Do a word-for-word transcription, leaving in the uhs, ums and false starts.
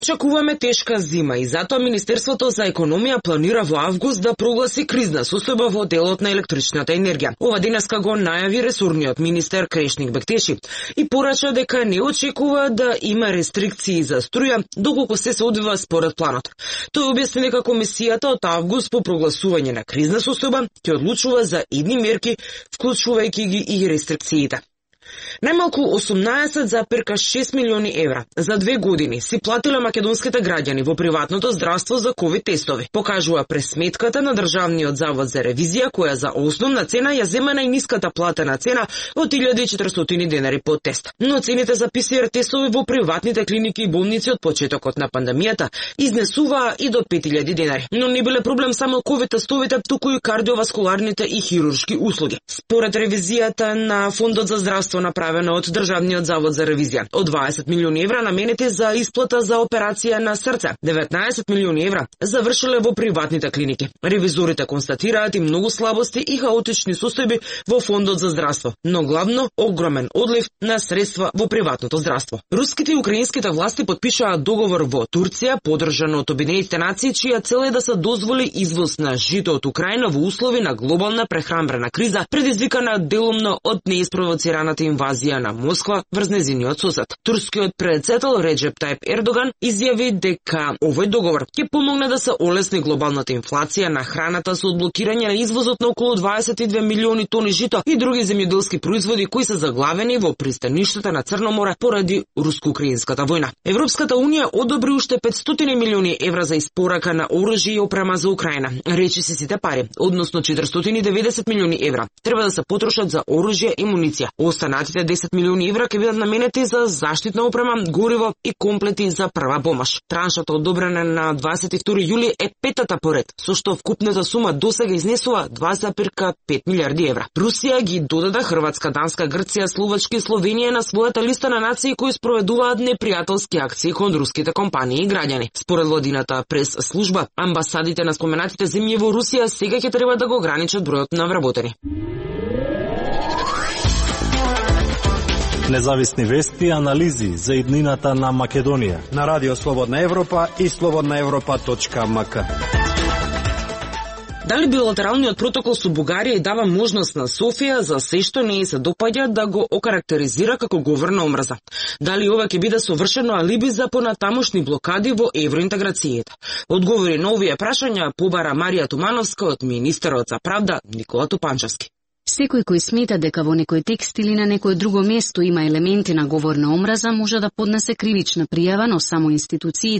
Очекуваме тешка зима и затоа Министерството за економија планира во август да прогласи кризна состојба во делот на електричната енергија. Ова денеска го најави ресорниот министер Крешник Бектеши и порача дека не очекува да има рестрикции за струја доколку се се одвива според планот. Тој објасни дека комисијата од август по прогласување на кризна состојба ќе одлучува за идни мерки, вклучувајќи ги и рестрикциите. Најмалку осумнаесет зарез шест милиони евра за две години си платиле македонските граѓани во приватното здравство за ковид тестови, покажува пресметката на Државниот завод за ревизија, која за основна цена ја зема најниската платена цена од илјада и четиристотини денари по тест. Но цените за Пе Се Ер тестови во приватните клиники и болници од почетокот на пандемијата изнесуваа и до пет илјади денари. Но не биле проблем само ковид тестовите, туку и кардиоваскуларните и хируршки услуги. Според ревизијата на Фондот за здравство направено од Државниот завод за ревизија, од дваесет милиони евра наменети за исплата за операција на срце, деветнаесет милиони евра завршиле во приватните клиники. Ревизорите констатираат и многу слабости и хаотични состојби во Фондот за здравство, но главно огромен одлив на средства во приватното здравство. Руските и украинските власти потпишаат договор во Турција, подржан од Обединетите нации, чија цел е да се дозволи извоз на жито од Украина во услови на глобална прехранбена криза, предизвикана делумно од неиспровоцираната инвазија на Москва врз нејзиниот сосед. Турскиот председател Реджеп Тајип Ердоган изјави дека овој договор ќе помогне да се олесни глобалната инфлација на храната со одблокирање на извозот на околу дваесет и две милиони тони жито и други земјоделски производи кои се заглавени во пристаништата на Црно море поради руско-украинската војна. Европската унија одобри уште петстотини милиони евра за испорака на оружје и опрема за Украина. Речи се сите пари, односно четиристотини и деветдесет милиони евра, треба да се потрошат за оружје и муниција. Останатите десет милиони евра ќе бидат наменети за заштитна опрема, гориво и комплети за прва помош. Траншата одобрена на дваесет и втори јули е петата поред, со што вкупната сума досега изнесува два зарез пет милиарди евра. Русија ги додаде Хрватска, Данска, Грција, Словачка и Словенија на својата листа на нации кои спроведуваат непријателски акции кон руските компании и граѓани. Според владината прес служба, амбасадите на споменатите земји во Русија сега ќе треба да го ограничат бројот на вработени. Независни вести и анализи за иднината на Македонија на Радио Слободна Европа и слободна европа точка ем ка. Дали билатералниот протокол со Бугарија дава можност на Софија за се што не се допаѓа да го окарактеризира како говор на омраза? Дали ова ќе биде совршено алиби за понатамошни блокади во евроинтеграцијата? Одговори на овие прашања побара Марија Тумановска од министерот за правда Никола Тупанчевски. Секој кој смета дека во некој текст или на некој друго место има елементи на говор на омраза може да поднесе кривична пријава, но само институциите